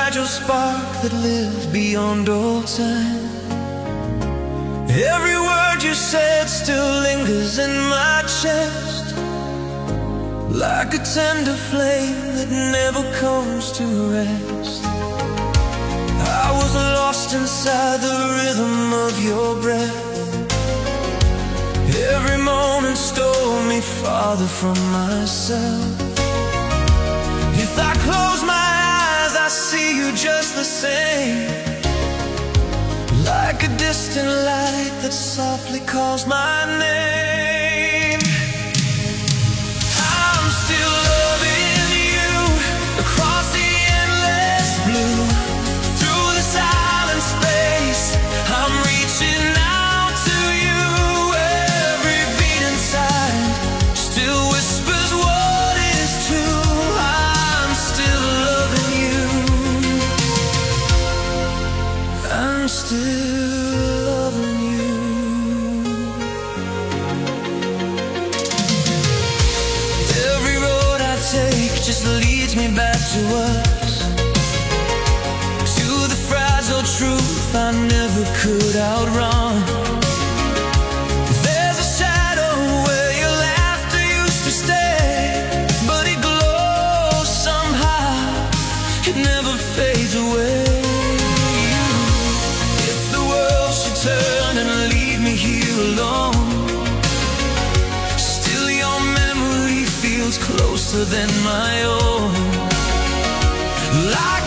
fragile spark that lived beyond all time. Every word you said still lingers in my chest, like a tender flame that never comes to rest. I was lost inside the rhythm of your breath. Every moment stole me farther from myself. If I close my eyes, I see you just the same, like a distant light that softly calls my name. I'm still loving you across the endless blue. Through the silent space, I'm reaching out to you. Every beat inside still whispers what is true. I'm still loving you. I'm still loving you. Every road I take just leads me back to us, to the fragile truth I never could outrun. There's a shadow where your laughter used to stay, but it glows somehow, it never fades away. Turn and leave me here alone, still your memory feels closer than my own. Like